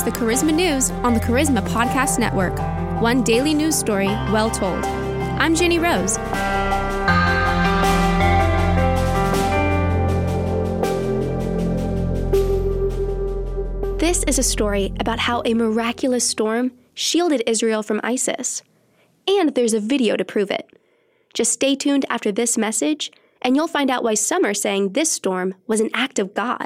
is the Charisma News on the Charisma Podcast Network. One daily news story well told. I'm Jenny Rose. This is a story about how a miraculous storm shielded Israel from ISIS. And there's a video to prove it. Just stay tuned after this message, and you'll find out why some are saying this storm was an act of God.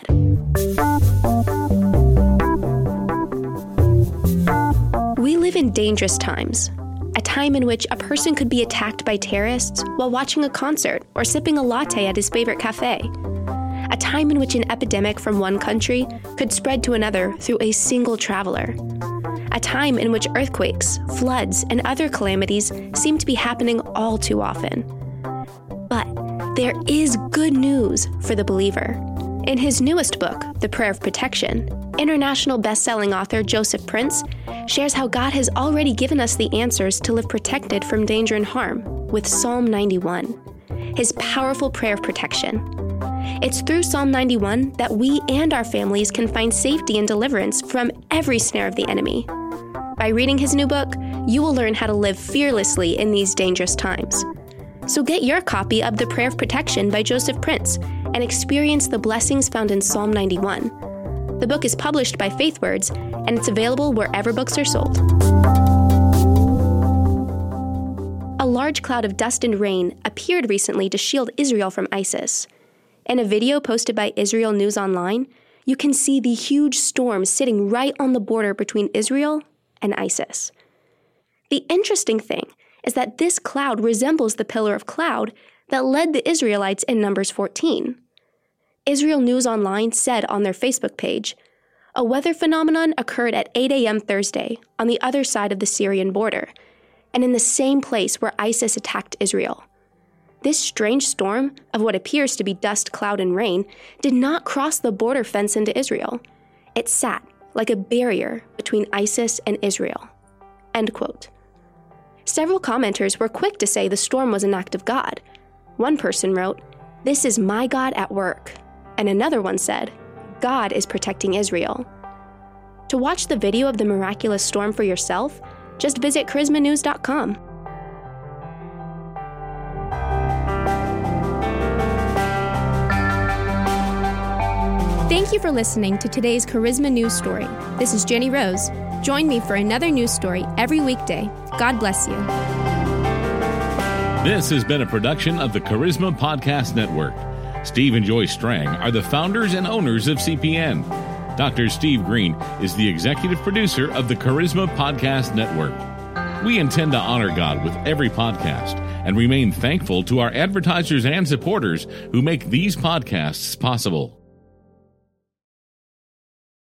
We live in dangerous times, a time in which a person could be attacked by terrorists while watching a concert or sipping a latte at his favorite cafe. A time in which an epidemic from one country could spread to another through a single traveler. A time in which earthquakes, floods, and other calamities seem to be happening all too often. But there is good news for the believer. In his newest book, The Prayer of Protection, international best-selling author Joseph Prince shares how God has already given us the answers to live protected from danger and harm with Psalm 91, his powerful prayer of protection. It's through Psalm 91 that we and our families can find safety and deliverance from every snare of the enemy. By reading his new book, you will learn how to live fearlessly in these dangerous times. So get your copy of The Prayer of Protection by Joseph Prince and experience the blessings found in Psalm 91. The book is published by FaithWords, and it's available wherever books are sold. A large cloud of dust and rain appeared recently to shield Israel from ISIS. In a video posted by Israel News Online, you can see the huge storm sitting right on the border between Israel and ISIS. The interesting thing is that this cloud resembles the pillar of cloud that led the Israelites in Numbers 14. Israel News Online said on their Facebook page, "A weather phenomenon occurred at 8 a.m. Thursday on the other side of the Syrian border, and in the same place where ISIS attacked Israel. This strange storm of what appears to be dust, cloud, and rain did not cross the border fence into Israel. It sat like a barrier between ISIS and Israel." End quote. Several commenters were quick to say the storm was an act of God. One person wrote, "This is my God at work." And another one said, "God is protecting Israel." To watch the video of the miraculous storm for yourself, just visit charismanews.com. Thank you for listening to today's Charisma News Story. This is Jenny Rose. Join me for another news story every weekday. God bless you. This has been a production of the Charisma Podcast Network. Steve and Joy Strang are the founders and owners of CPN. Dr. Steve Green is the executive producer of the Charisma Podcast Network. We intend to honor God with every podcast and remain thankful to our advertisers and supporters who make these podcasts possible.